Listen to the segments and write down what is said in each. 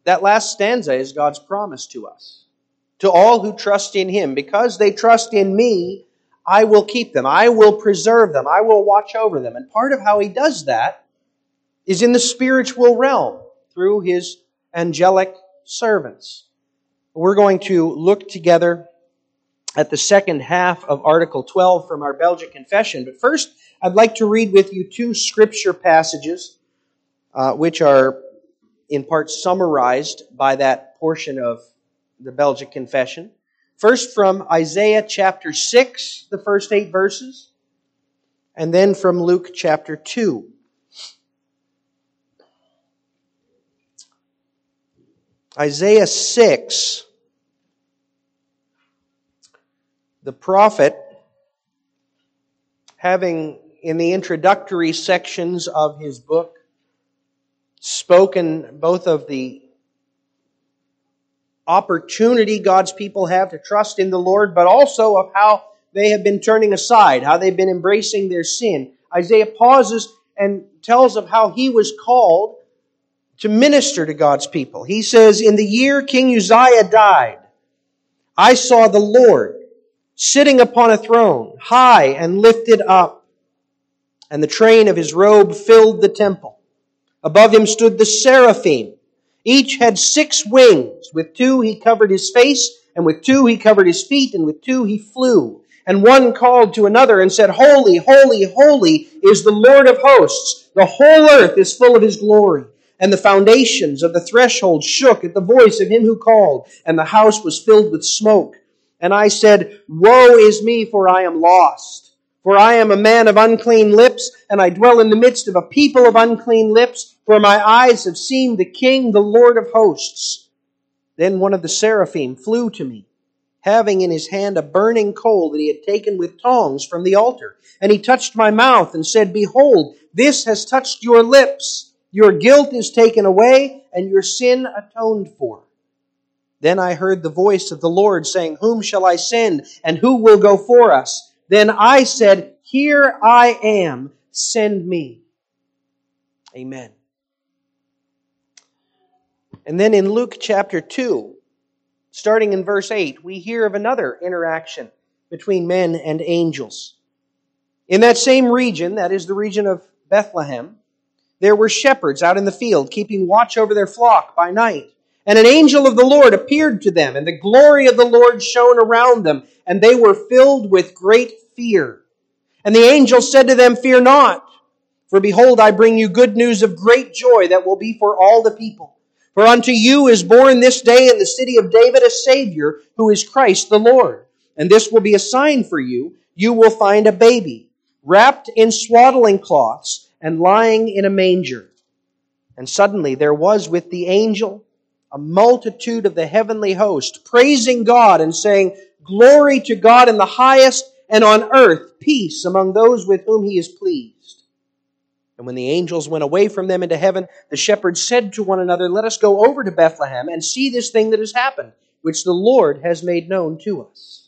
That last stanza is God's promise to us. To all who trust in Him, because they trust in me, I will keep them. I will preserve them. I will watch over them. And part of how He does that is in the spiritual realm through His angelic servants. We're going to look together at the second half of Article 12 from our Belgic Confession. But first, I'd like to read with you two scripture passages which are in part summarized by that portion of the Belgic Confession. First from Isaiah chapter 6, the first 8 verses, and then from Luke chapter 2. Isaiah 6, the prophet, having in the introductory sections of his book spoken both of the opportunity God's people have to trust in the Lord, but also of how they have been turning aside, how they've been embracing their sin. Isaiah pauses and tells of how he was called to minister to God's people. He says, "In the year King Uzziah died, I saw the Lord sitting upon a throne, high and lifted up, and the train of his robe filled the temple. Above him stood the seraphim. Each had 6 wings. With 2 he covered his face, and with 2 he covered his feet, and with 2 he flew. And one called to another and said, 'Holy, holy, holy is the Lord of hosts. The whole earth is full of His glory.' And the foundations of the threshold shook at the voice of him who called, and the house was filled with smoke. And I said, 'Woe is me, for I am lost. For I am a man of unclean lips, and I dwell in the midst of a people of unclean lips, for my eyes have seen the King, the Lord of hosts.' Then one of the seraphim flew to me, having in his hand a burning coal that he had taken with tongs from the altar. And he touched my mouth and said, 'Behold, this has touched your lips. Your guilt is taken away, and your sin atoned for.' Then I heard the voice of the Lord saying, 'Whom shall I send, and who will go for us?' Then I said, 'Here I am, send me.'" Amen. And then in Luke chapter 2, starting in verse 8, we hear of another interaction between men and angels. In that same region, that is the region of Bethlehem, there were shepherds out in the field, keeping watch over their flock by night. And an angel of the Lord appeared to them, and the glory of the Lord shone around them, and they were filled with great fear. And the angel said to them, "Fear not, for behold, I bring you good news of great joy that will be for all the people. For unto you is born this day in the city of David a Savior, who is Christ the Lord. And this will be a sign for you. You will find a baby, wrapped in swaddling cloths, and lying in a manger." And suddenly there was with the angel a multitude of the heavenly host, praising God and saying, "Glory to God in the highest, and on earth peace among those with whom He is pleased." And when the angels went away from them into heaven, the shepherds said to one another, "Let us go over to Bethlehem and see this thing that has happened, which the Lord has made known to us."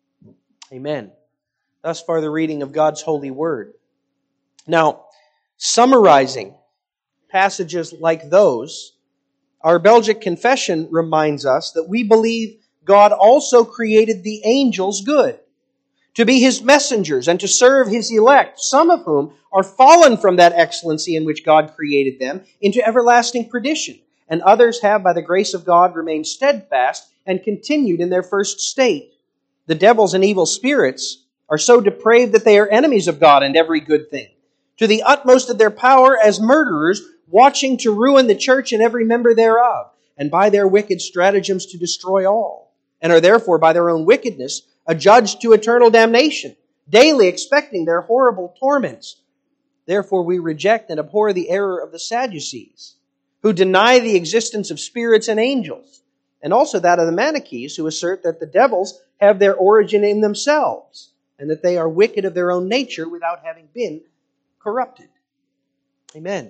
Amen. Thus far the reading of God's holy word. Now, summarizing passages like those, our Belgic Confession reminds us that we believe God also created the angels good, to be His messengers and to serve His elect, some of whom are fallen from that excellency in which God created them into everlasting perdition, and others have, by the grace of God, remained steadfast and continued in their first state. The devils and evil spirits are so depraved that they are enemies of God and every good thing, to the utmost of their power as murderers, watching to ruin the church and every member thereof, and by their wicked stratagems to destroy all, and are therefore by their own wickedness adjudged to eternal damnation, daily expecting their horrible torments. Therefore we reject and abhor the error of the Sadducees, who deny the existence of spirits and angels, and also that of the Manichees, who assert that the devils have their origin in themselves, and that they are wicked of their own nature without having been corrupted. Amen.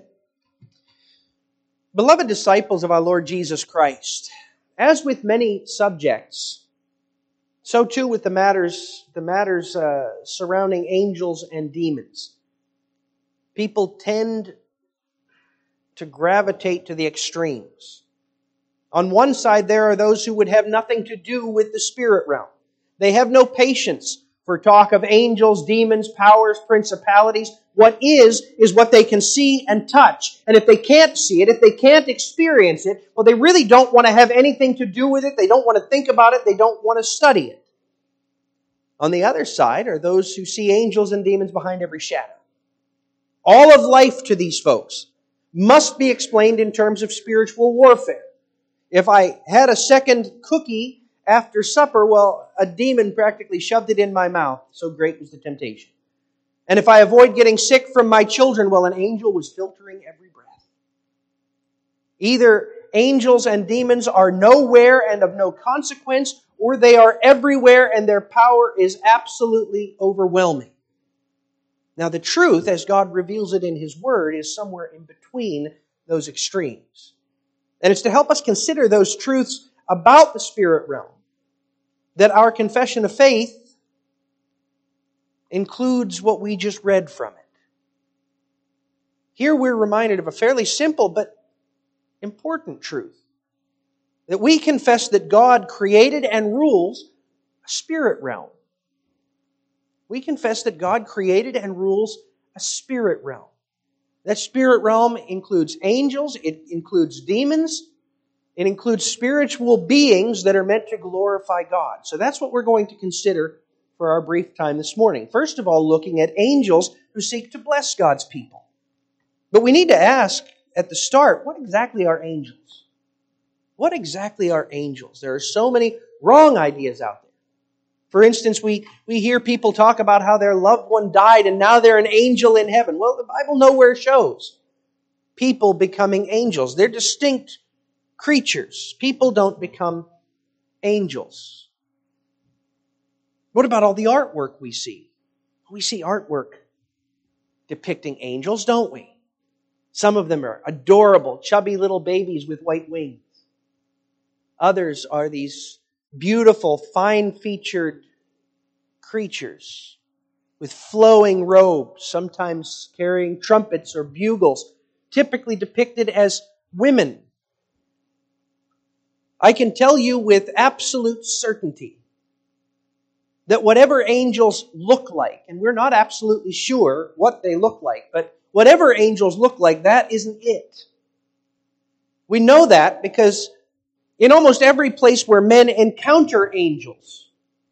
Beloved disciples of our Lord Jesus Christ, as with many subjects, so too with the matters surrounding angels and demons. People tend to gravitate to the extremes. On one side, there are those who would have nothing to do with the spirit realm. They have no patience for talk of angels, demons, powers, principalities. What is what they can see and touch. And if they can't see it, if they can't experience it, well, they really don't want to have anything to do with it. They don't want to think about it. They don't want to study it. On the other side are those who see angels and demons behind every shadow. All of life to these folks must be explained in terms of spiritual warfare. If I had a second cookie after supper, well, a demon practically shoved it in my mouth. So great was the temptation. And if I avoid getting sick from my children, well, an angel was filtering every breath. Either angels and demons are nowhere and of no consequence, or they are everywhere and their power is absolutely overwhelming. Now, the truth, as God reveals it in His Word, is somewhere in between those extremes. And it's to help us consider those truths about the spirit realm that our confession of faith includes what we just read from it. Here we're reminded of a fairly simple but important truth. That we confess that God created and rules a spirit realm. We confess that God created and rules a spirit realm. That spirit realm includes angels, it includes demons, it includes spiritual beings that are meant to glorify God. So that's what we're going to consider for our brief time this morning. First of all, looking at angels who seek to bless God's people. But we need to ask at the start, what exactly are angels? What exactly are angels? There are so many wrong ideas out there. For instance, we hear people talk about how their loved one died and now they're an angel in heaven. Well, the Bible nowhere shows people becoming angels. They're distinct creatures. People don't become angels. What about all the artwork we see? We see artwork depicting angels, don't we? Some of them are adorable, chubby little babies with white wings. Others are these beautiful, fine-featured creatures with flowing robes, sometimes carrying trumpets or bugles, typically depicted as women. I can tell you with absolute certainty that whatever angels look like, and we're not absolutely sure what they look like, but whatever angels look like, that isn't it. We know that because in almost every place where men encounter angels,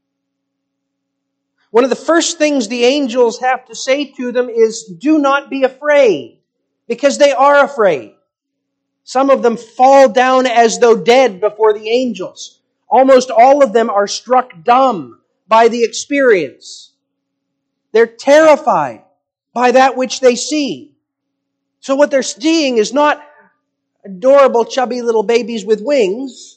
one of the first things the angels have to say to them is, do not be afraid, because they are afraid. Some of them fall down as though dead before the angels. Almost all of them are struck dumb by the experience. They're terrified by that which they see. So what they're seeing is not adorable, chubby little babies with wings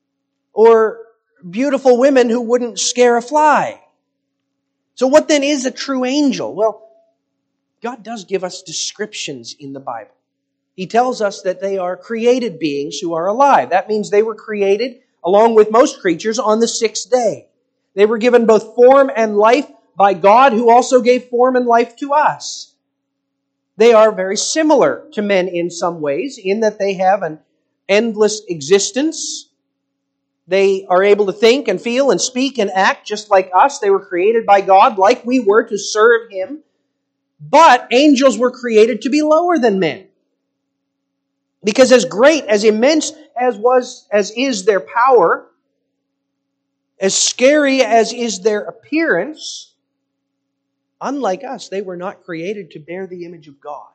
or beautiful women who wouldn't scare a fly. So what then is a true angel? Well, God does give us descriptions in the Bible. He tells us that they are created beings who are alive. That means they were created, along with most creatures, on the sixth day. They were given both form and life by God, who also gave form and life to us. They are very similar to men in some ways, in that they have an endless existence. They are able to think and feel and speak and act just like us. They were created by God like we were to serve Him. But angels were created to be lower than men. Because as great, as immense as is their power, as scary as is their appearance, unlike us, they were not created to bear the image of God.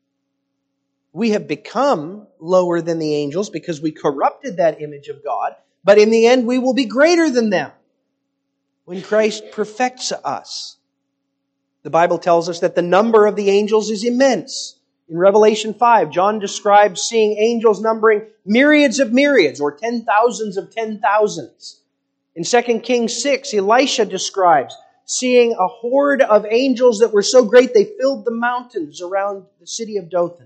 We have become lower than the angels because we corrupted that image of God, but in the end we will be greater than them when Christ perfects us. The Bible tells us that the number of the angels is immense. In Revelation 5, John describes seeing angels numbering myriads of myriads, or 10,000s of 10,000s. In 2 Kings 6, Elisha describes seeing a horde of angels that were so great they filled the mountains around the city of Dothan.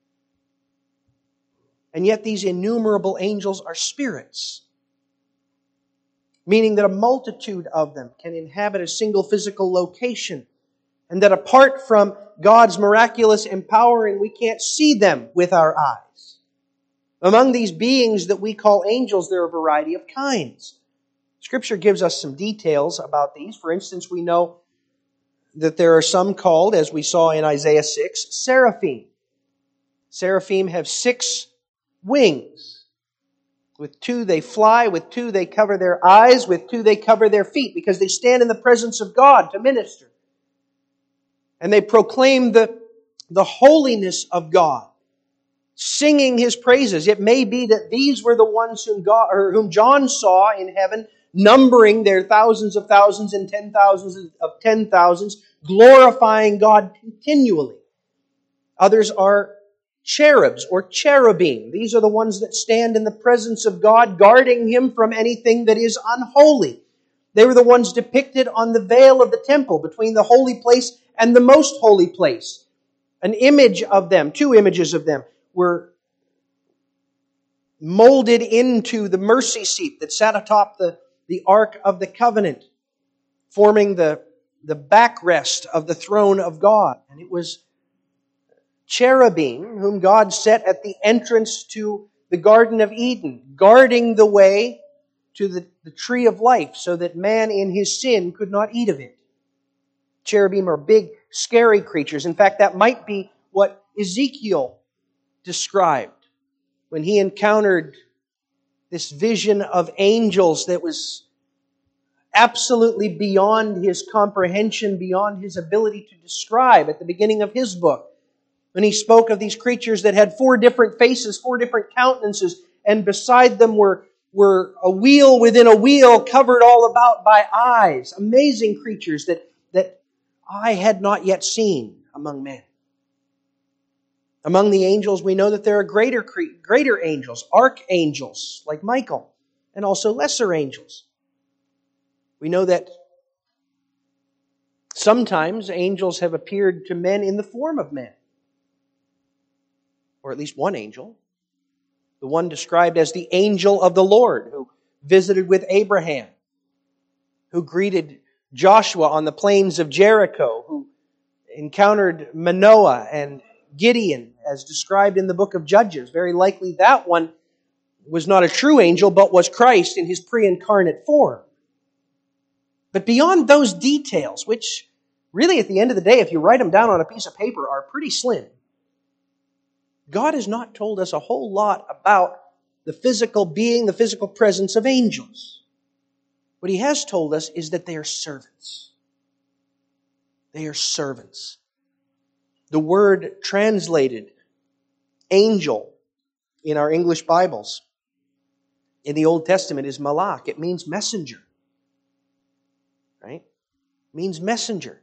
And yet these innumerable angels are spirits, meaning that a multitude of them can inhabit a single physical location, and that apart from God's miraculous empowering, we can't see them with our eyes. Among these beings that we call angels, there are a variety of kinds. Scripture gives us some details about these. For instance, we know that there are some called, as we saw in Isaiah 6, seraphim. Seraphim have 6 wings. With 2 they fly, with 2 they cover their eyes, with 2 they cover their feet, because they stand in the presence of God to minister. And they proclaim the holiness of God, singing His praises. It may be that these were the ones whom John saw in heaven, numbering their thousands of thousands and 10,000s of 10,000s, glorifying God continually. Others are cherubs or cherubim. These are the ones that stand in the presence of God, guarding Him from anything that is unholy. They were the ones depicted on the veil of the temple between the holy place and the most holy place. An image of them, 2 images of them, were molded into the mercy seat that sat atop the Ark of the Covenant, forming the backrest of the throne of God. And it was cherubim whom God set at the entrance to the Garden of Eden, guarding the way to the tree of life so that man in his sin could not eat of it. Cherubim are big, scary creatures. In fact, that might be what Ezekiel described when he encountered this vision of angels that was absolutely beyond his comprehension, beyond his ability to describe at the beginning of his book. When he spoke of these creatures that had 4 different faces, 4 different countenances, and beside them were a wheel within a wheel covered all about by eyes. Amazing creatures that I had not yet seen among men. Among the angels, we know that there are greater angels, archangels like Michael, and also lesser angels. We know that sometimes angels have appeared to men in the form of men. Or at least one angel. The one described as the angel of the Lord, who visited with Abraham, who greeted Joshua on the plains of Jericho, who encountered Manoah and Gideon, as described in the book of Judges. Very likely that one was not a true angel, but was Christ in His pre-incarnate form. But beyond those details, which really at the end of the day, if you write them down on a piece of paper, are pretty slim, God has not told us a whole lot about the physical being, the physical presence of angels. What He has told us is that they are servants. They are servants. The word translated angel in our English Bibles in the Old Testament is malach. It means messenger. Right? It means messenger.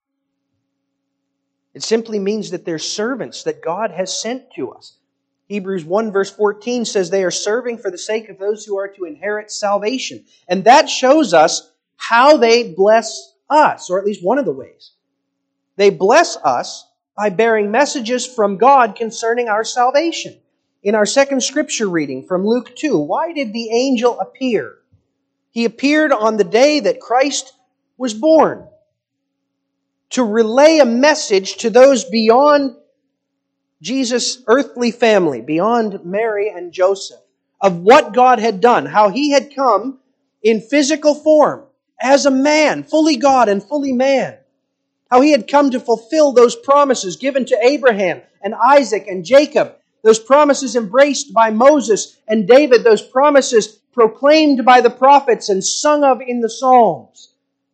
It simply means that they're servants that God has sent to us. Hebrews 1 verse 14 says they are serving for the sake of those who are to inherit salvation. And that shows us how they bless us, or at least one of the ways. They bless us by bearing messages from God concerning our salvation. In our second scripture reading from Luke 2, why did the angel appear? He appeared on the day that Christ was born to relay a message to those beyond Jesus' earthly family, beyond Mary and Joseph, of what God had done, how He had come in physical form as a man, fully God and fully man. How He had come to fulfill those promises given to Abraham and Isaac and Jacob, those promises embraced by Moses and David, those promises proclaimed by the prophets and sung of in the Psalms.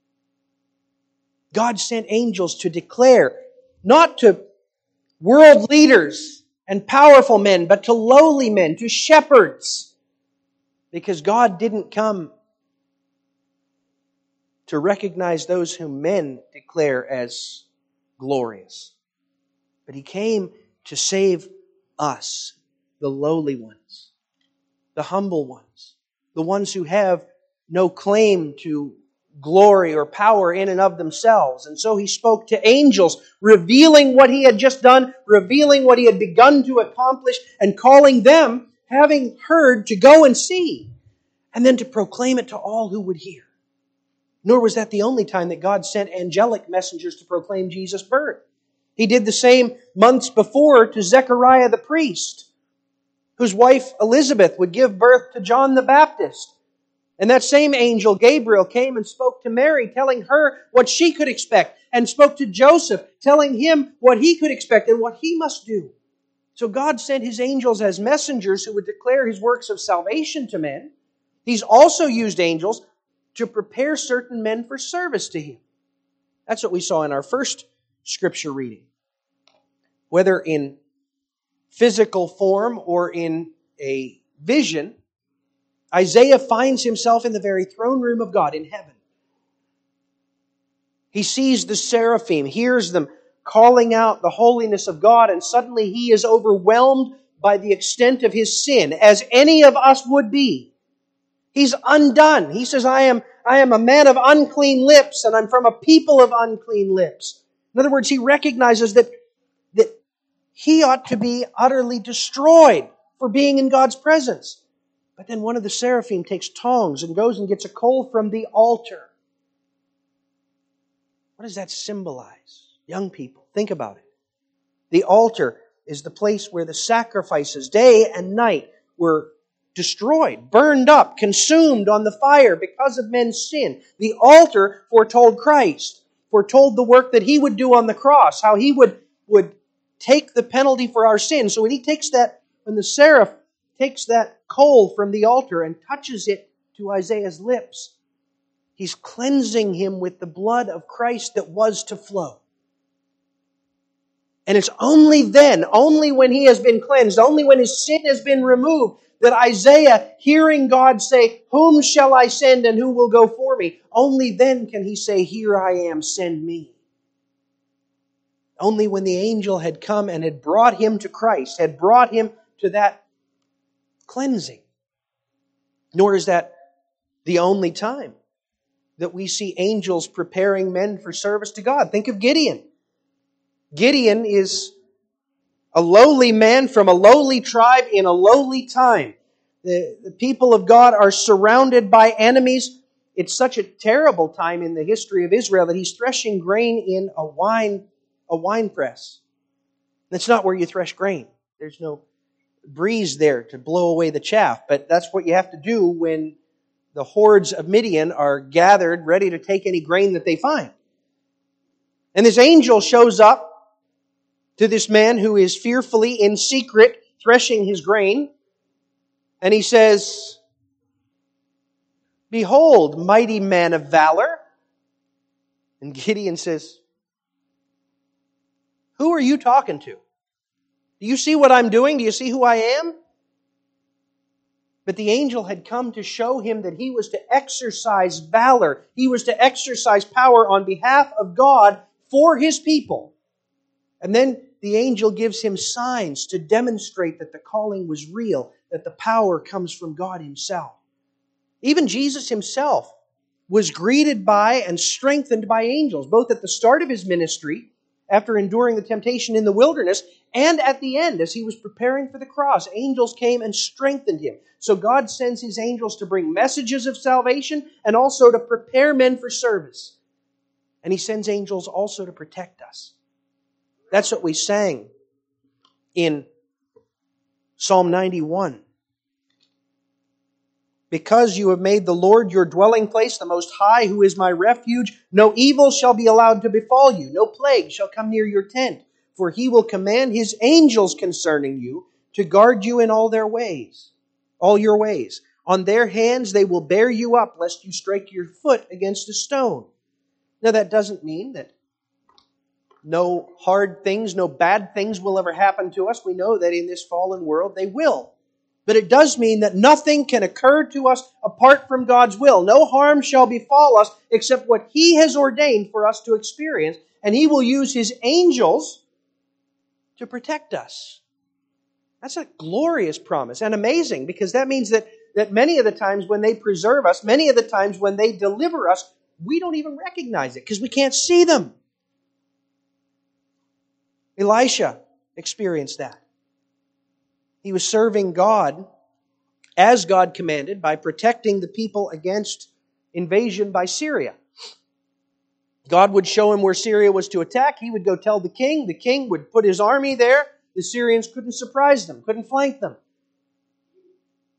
God sent angels to declare, not to world leaders and powerful men, but to lowly men, to shepherds. Because God didn't come to recognize those whom men declare as glorious. But He came to save us, the lowly ones, the humble ones, the ones who have no claim to glory or power in and of themselves. And so He spoke to angels, revealing what He had just done, revealing what He had begun to accomplish, and calling them, having heard, to go and see, and then to proclaim it to all who would hear. Nor was that the only time that God sent angelic messengers to proclaim Jesus' birth. He did the same months before to Zechariah the priest, whose wife Elizabeth would give birth to John the Baptist. And that same angel, Gabriel, came and spoke to Mary, telling her what she could expect, and spoke to Joseph, telling him what he could expect and what he must do. So God sent His angels as messengers who would declare His works of salvation to men. He's also used angels to prepare certain men for service to Him. That's what we saw in our first scripture reading. Whether in physical form or in a vision, Isaiah finds himself in the very throne room of God in heaven. He sees the seraphim, hears them calling out the holiness of God, and suddenly he is overwhelmed by the extent of his sin, as any of us would be. He's undone. He says, I am a man of unclean lips, and I'm from a people of unclean lips. In other words, he recognizes that he ought to be utterly destroyed for being in God's presence. But then one of the seraphim takes tongs and goes and gets a coal from the altar. What does that symbolize? Young people, think about it. The altar is the place where the sacrifices, day and night, were destroyed, burned up, consumed on the fire because of men's sin. The altar foretold Christ, foretold the work that He would do on the cross, how He would take the penalty for our sin. So when the seraph takes that coal from the altar and touches it to Isaiah's lips, he's cleansing him with the blood of Christ that was to flow. And it's only then, only when he has been cleansed, only when his sin has been removed, that Isaiah, hearing God say, "Whom shall I send and who will go for me?" only then can he say, "Here I am, send me." Only when the angel had come and had brought him to Christ, had brought him to that cleansing. Nor is that the only time that we see angels preparing men for service to God. Think of Gideon. Gideon is a lowly man from a lowly tribe in a lowly time. The people of God are surrounded by enemies. It's such a terrible time in the history of Israel that he's threshing grain in a wine press. That's not where you thresh grain. There's no breeze there to blow away the chaff, but that's what you have to do when the hordes of Midian are gathered, ready to take any grain that they find. And this angel shows up to this man who is fearfully in secret threshing his grain, and he says, "Behold, mighty man of valor." And Gideon says, "Who are you talking to? Do you see what I'm doing? Do you see who I am?" But the angel had come to show him that he was to exercise valor. He was to exercise power on behalf of God for His people. And then the angel gives him signs to demonstrate that the calling was real, that the power comes from God Himself. Even Jesus Himself was greeted by and strengthened by angels, both at the start of His ministry, after enduring the temptation in the wilderness, and at the end, as He was preparing for the cross. Angels came and strengthened Him. So God sends His angels to bring messages of salvation and also to prepare men for service. And He sends angels also to protect us. That's what we sang in Psalm 91. "Because you have made the Lord your dwelling place, the Most High, who is my refuge, no evil shall be allowed to befall you, no plague shall come near your tent. For He will command His angels concerning you to guard you in all your ways. On their hands they will bear you up, lest you strike your foot against a stone." Now that doesn't mean that no hard things, no bad things will ever happen to us. We know that in this fallen world they will. But it does mean that nothing can occur to us apart from God's will. No harm shall befall us except what He has ordained for us to experience. And He will use His angels to protect us. That's a glorious promise and amazing, because that means that many of the times when they preserve us, many of the times when they deliver us, we don't even recognize it because we can't see them. Elisha experienced that. He was serving God as God commanded by protecting the people against invasion by Syria. God would show him where Syria was to attack. He would go tell the king. The king would put his army there. The Syrians couldn't surprise them, couldn't flank them.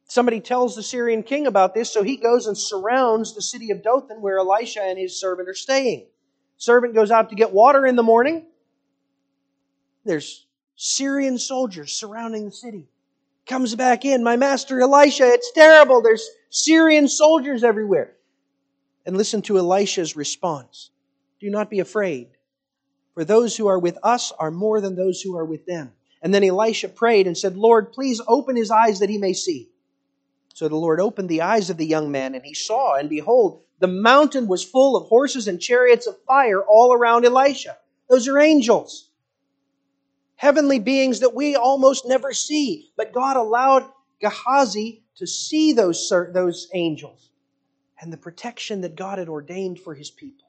Somebody tells the Syrian king about this, so he goes and surrounds the city of Dothan where Elisha and his servant are staying. Servant goes out to get water in the morning. There's Syrian soldiers surrounding the city. Comes back in, my master Elisha, it's terrible. There's Syrian soldiers everywhere. And listen to Elisha's response. Do not be afraid, for those who are with us are more than those who are with them. And then Elisha prayed and said, Lord, please open his eyes that he may see. So the Lord opened the eyes of the young man, and he saw, and behold, the mountain was full of horses and chariots of fire all around Elisha. Those are angels. Heavenly beings that we almost never see. But God allowed Gehazi to see those angels and the protection that God had ordained for His people.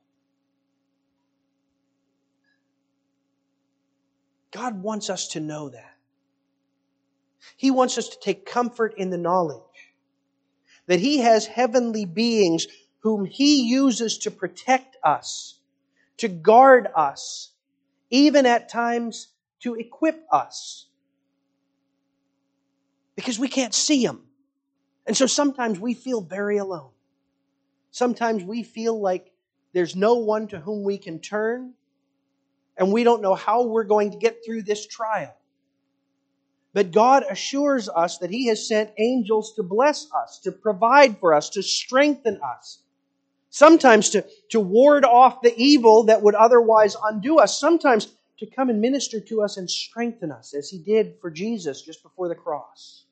God wants us to know that. He wants us to take comfort in the knowledge that He has heavenly beings whom He uses to protect us, to guard us, even at times to equip us. Because we can't see Him. And so sometimes we feel very alone. Sometimes we feel like there's no one to whom we can turn, and we don't know how we're going to get through this trial. But God assures us that He has sent angels to bless us, to provide for us, to strengthen us. Sometimes to ward off the evil that would otherwise undo us. Sometimes to come and minister to us and strengthen us, as He did for Jesus just before the cross.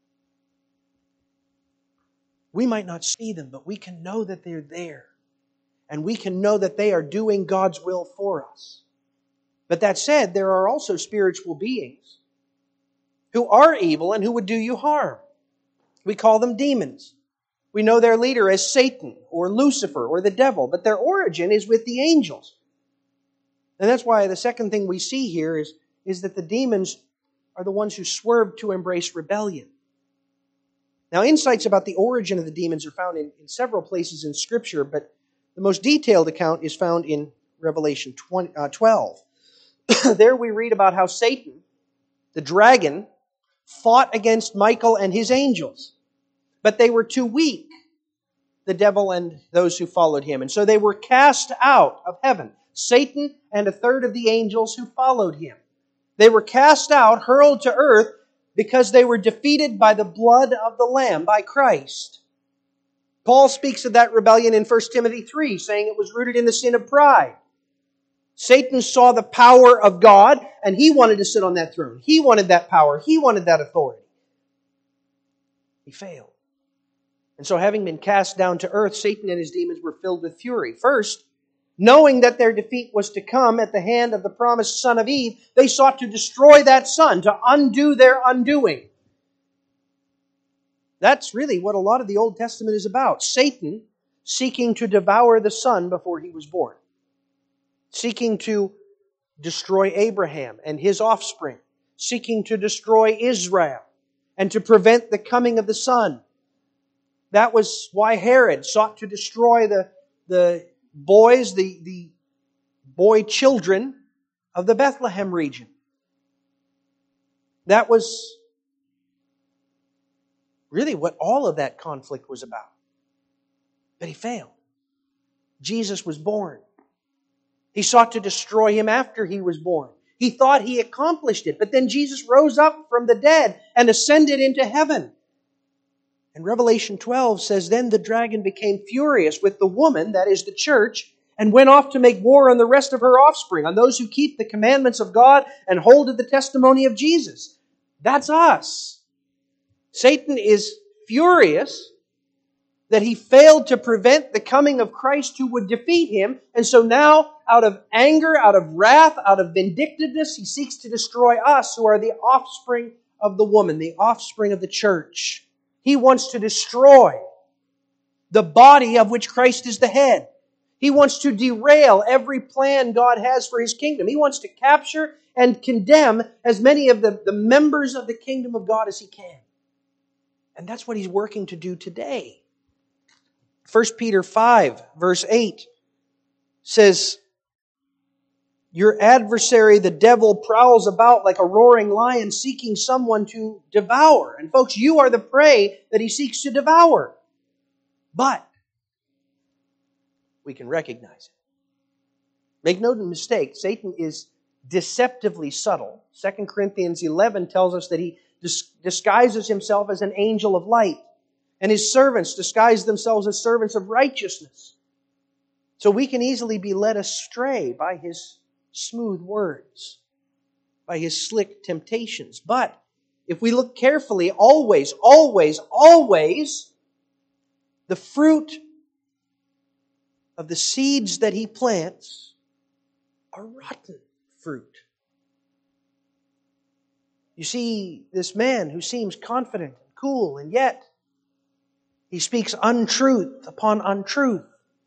We might not see them, but we can know that they're there. And we can know that they are doing God's will for us. But that said, there are also spiritual beings who are evil and who would do you harm. We call them demons. We know their leader as Satan or Lucifer or the devil, but their origin is with the angels. And that's why the second thing we see here is that the demons are the ones who swerved to embrace rebellion. Now, insights about the origin of the demons are found in several places in Scripture, but the most detailed account is found in Revelation 12. There we read about how Satan, the dragon, fought against Michael and his angels. But they were too weak, the devil and those who followed him. And so they were cast out of heaven. Satan and a third of the angels who followed him. They were cast out, hurled to earth, because they were defeated by the blood of the Lamb, by Christ. Paul speaks of that rebellion in 1 Timothy 3, saying it was rooted in the sin of pride. Satan saw the power of God, and he wanted to sit on that throne. He wanted that power. He wanted that authority. He failed. And so having been cast down to earth, Satan and his demons were filled with fury. First, knowing that their defeat was to come at the hand of the promised son of Eve, they sought to destroy that son, to undo their undoing. That's really what a lot of the Old Testament is about. Satan seeking to devour the son before he was born. Seeking to destroy Abraham and his offspring. Seeking to destroy Israel and to prevent the coming of the Son. That was why Herod sought to destroy the boys, the boy children of the Bethlehem region. That was really what all of that conflict was about. But he failed. Jesus was born. He sought to destroy him after he was born. He thought he accomplished it, but then Jesus rose up from the dead and ascended into heaven. And Revelation 12 says, then the dragon became furious with the woman, that is the church, and went off to make war on the rest of her offspring, on those who keep the commandments of God and hold to the testimony of Jesus. That's us. Satan is furious that he failed to prevent the coming of Christ who would defeat him. And so now, out of anger, out of wrath, out of vindictiveness, he seeks to destroy us who are the offspring of the woman, the offspring of the church. He wants to destroy the body of which Christ is the head. He wants to derail every plan God has for His kingdom. He wants to capture and condemn as many of the members of the kingdom of God as he can. And that's what he's working to do today. 1 Peter 5, verse 8 says, Your adversary, the devil, prowls about like a roaring lion seeking someone to devour. And folks, you are the prey that he seeks to devour. But we can recognize it. Make no mistake, Satan is deceptively subtle. 2 Corinthians 11 tells us that he disguises himself as an angel of light. And his servants disguise themselves as servants of righteousness. So we can easily be led astray by his smooth words, by his slick temptations. But if we look carefully, always, the fruit of the seeds that he plants are rotten fruit. You see this man who seems confident and cool, and yet he speaks untruth upon untruth.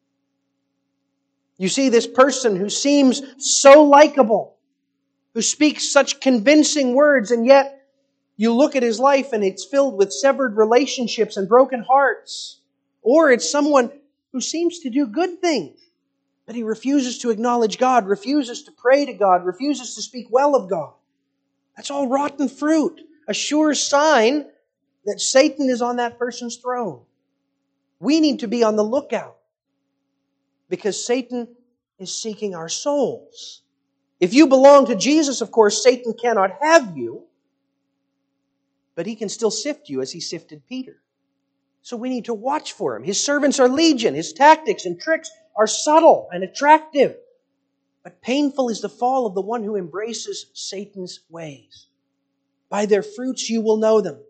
You see this person who seems so likable, who speaks such convincing words, and yet you look at his life and it's filled with severed relationships and broken hearts. Or it's someone who seems to do good things, but he refuses to acknowledge God, refuses to pray to God, refuses to speak well of God. That's all rotten fruit, a sure sign that Satan is on that person's throne. We need to be on the lookout, because Satan is seeking our souls. If you belong to Jesus, of course, Satan cannot have you, but he can still sift you as he sifted Peter. So we need to watch for him. His servants are legion. His tactics and tricks are subtle and attractive. But painful is the fall of the one who embraces Satan's ways. By their fruits you will know them.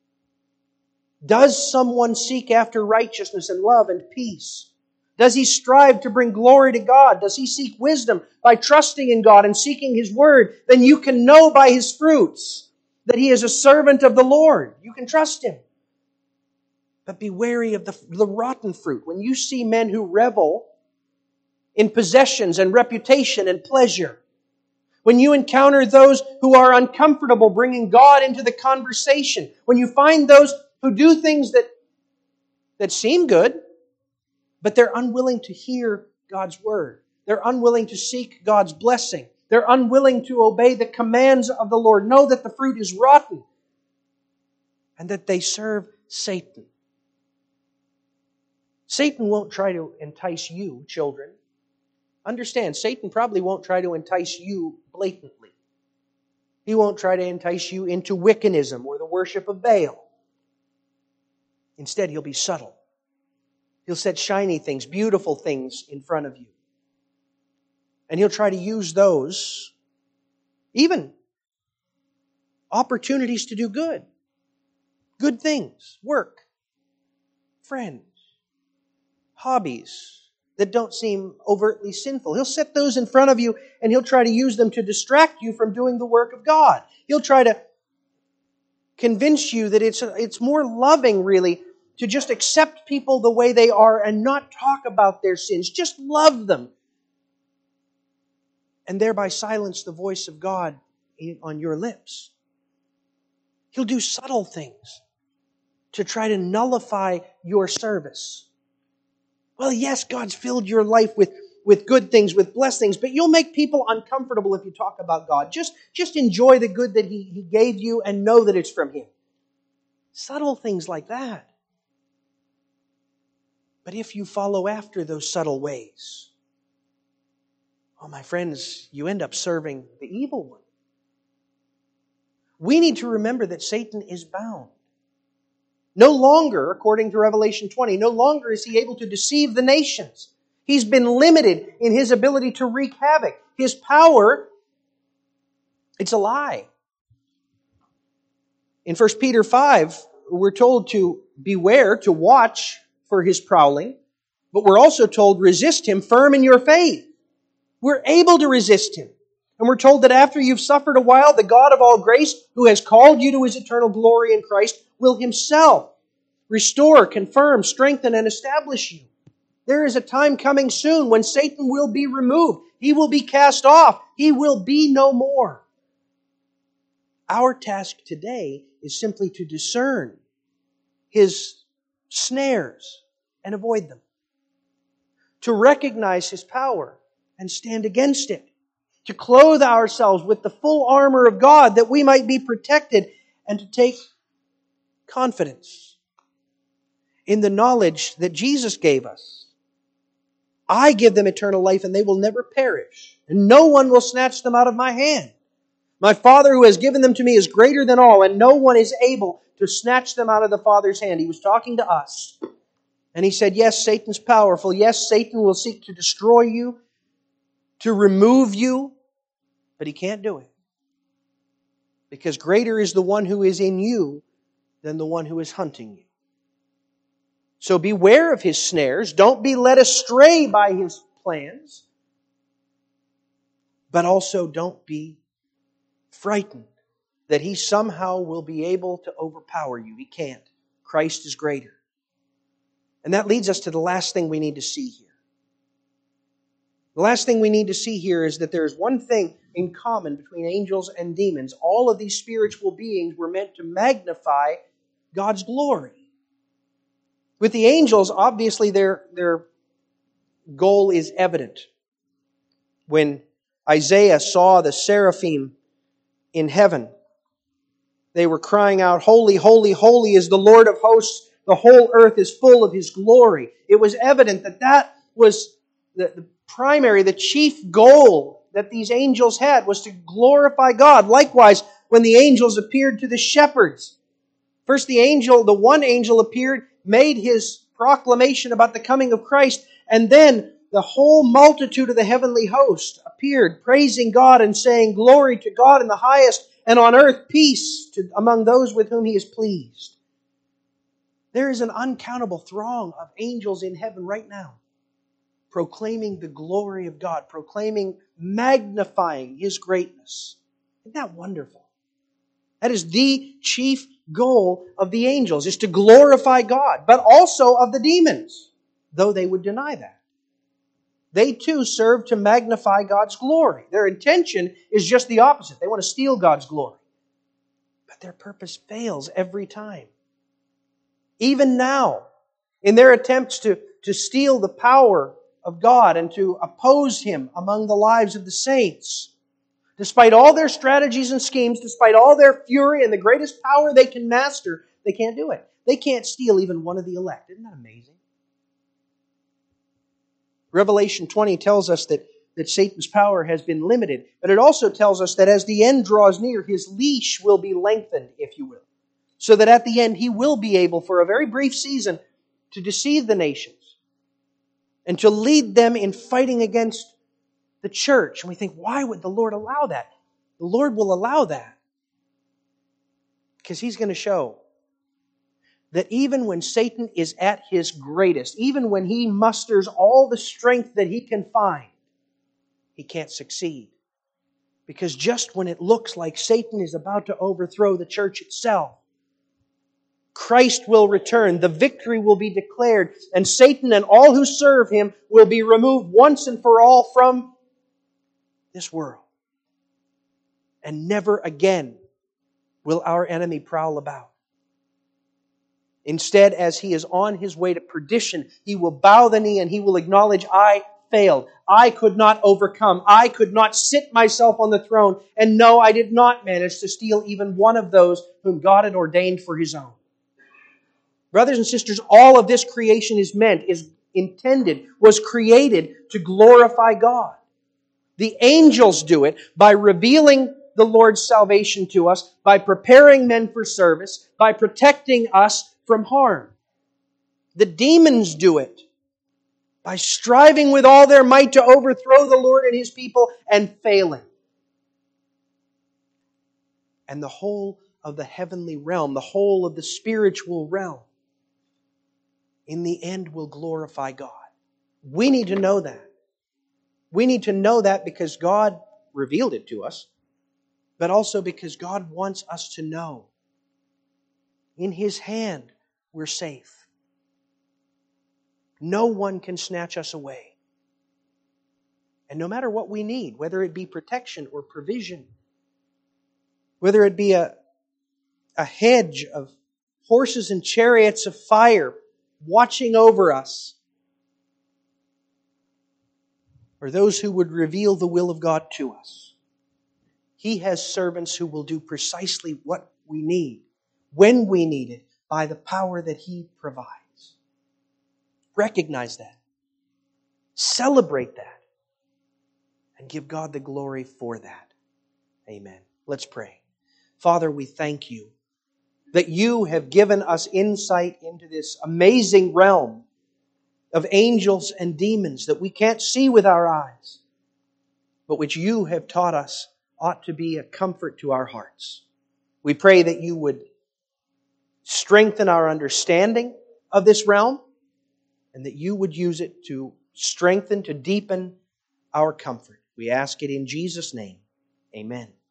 Does someone seek after righteousness and love and peace? Does he strive to bring glory to God? Does he seek wisdom by trusting in God and seeking His Word? Then you can know by his fruits that he is a servant of the Lord. You can trust him. But be wary of the rotten fruit. When you see men who revel in possessions and reputation and pleasure, when you encounter those who are uncomfortable bringing God into the conversation, when you find those who do things that seem good, but they're unwilling to hear God's Word. They're unwilling to seek God's blessing. They're unwilling to obey the commands of the Lord. Know that the fruit is rotten and that they serve Satan. Satan won't try to entice you, children. Understand, Satan probably won't try to entice you blatantly. He won't try to entice you into Wiccanism or the worship of Baal. Instead, he'll be subtle. He'll set shiny things, beautiful things in front of you. And he'll try to use those, even opportunities to do good. Good things, work, friends, hobbies that don't seem overtly sinful. He'll set those in front of you and he'll try to use them to distract you from doing the work of God. He'll try to convince you that it's more loving, really, to just accept people the way they are and not talk about their sins. Just love them. And thereby silence the voice of God on your lips. He'll do subtle things to try to nullify your service. Well, yes, God's filled your life with good things, with blessings, but you'll make people uncomfortable if you talk about God. Just enjoy the good that He gave you and know that it's from Him. Subtle things like that. But if you follow after those subtle ways, oh, my friends, you end up serving the evil one. We need to remember that Satan is bound. No longer, according to Revelation 20, no longer is he able to deceive the nations. He's been limited in his ability to wreak havoc. His power, it's a lie. In 1 Peter 5, we're told to beware, to watch for his prowling, but we're also told resist him firm in your faith. We're able to resist him. And we're told that after you've suffered a while, the God of all grace, who has called you to His eternal glory in Christ, will Himself restore, confirm, strengthen, and establish you. There is a time coming soon when Satan will be removed. He will be cast off. He will be no more. Our task today is simply to discern his snares and avoid them. To recognize his power and stand against it. to clothe ourselves with the full armor of God that we might be protected, and to take confidence in the knowledge that Jesus gave us. I give them eternal life, and they will never perish, and no one will snatch them out of my hand. My Father who has given them to me is greater than all, and no one is able to snatch them out of the Father's hand. He was talking to us. And He said, yes, Satan's powerful. Yes, Satan will seek to destroy you, to remove you, but he can't do it. Because greater is the one who is in you than the one who is hunting you. So beware of his snares. Don't be led astray by his plans. But also don't be frightened that he somehow will be able to overpower you. He can't. Christ is greater. And that leads us to the last thing we need to see here. The last thing we need to see here is that there is one thing in common between angels and demons. All of these spiritual beings were meant to magnify God's glory. With the angels, obviously their goal is evident. When Isaiah saw the seraphim in heaven, they were crying out, "Holy, holy, holy is the Lord of hosts. The whole earth is full of His glory." It was evident that that was the primary, the chief goal that these angels had, was to glorify God. Likewise, when the angels appeared to the shepherds, first the one angel appeared, made his proclamation about the coming of Christ, and then the whole multitude of the heavenly host appeared, praising God and saying, "Glory to God in the highest, and on earth peace among those with whom He is pleased." There is an uncountable throng of angels in heaven right now, proclaiming the glory of God, proclaiming, magnifying His greatness. Isn't that wonderful? That is the chief goal of the angels, is to glorify God, but also of the demons, though they would deny that. They too serve to magnify God's glory. Their intention is just the opposite. They want to steal God's glory. But their purpose fails every time. Even now, in their attempts to steal the power of God and to oppose Him among the lives of the saints, despite all their strategies and schemes, despite all their fury and the greatest power they can master, they can't do it. They can't steal even one of the elect. Isn't that amazing? Revelation 20 tells us that Satan's power has been limited, but it also tells us that as the end draws near, his leash will be lengthened, if you will, so that at the end he will be able, for a very brief season, to deceive the nations and to lead them in fighting against the church. And we think, why would the Lord allow that? The Lord will allow that because He's going to show that even when Satan is at his greatest, even when he musters all the strength that he can find, he can't succeed. Because just when it looks like Satan is about to overthrow the church itself, Christ will return, the victory will be declared, and Satan and all who serve him will be removed once and for all from this world. And never again will our enemy prowl about. Instead, as he is on his way to perdition, he will bow the knee and he will acknowledge, "I failed. I could not overcome. I could not sit myself on the throne. And no, I did not manage to steal even one of those whom God had ordained for His own." Brothers and sisters, all of this creation is intended, was created to glorify God. The angels do it by revealing the Lord's salvation to us, by preparing men for service, by protecting us from harm. The demons do it by striving with all their might to overthrow the Lord and His people and failing. And the whole of the heavenly realm, the whole of the spiritual realm, in the end will glorify God. We need to know that. We need to know that because God revealed it to us, but also because God wants us to know. In His hand, we're safe. No one can snatch us away. And no matter what we need, whether it be protection or provision, whether it be a hedge of horses and chariots of fire watching over us, or those who would reveal the will of God to us. He has servants who will do precisely what we need, when we need it, by the power that He provides. Recognize that. Celebrate that. And give God the glory for that. Amen. Let's pray. Father, we thank You that You have given us insight into this amazing realm of angels and demons that we can't see with our eyes, but which You have taught us ought to be a comfort to our hearts. We pray that You would strengthen our understanding of this realm, and that You would use it to strengthen, to deepen our comfort. We ask it in Jesus' name. Amen.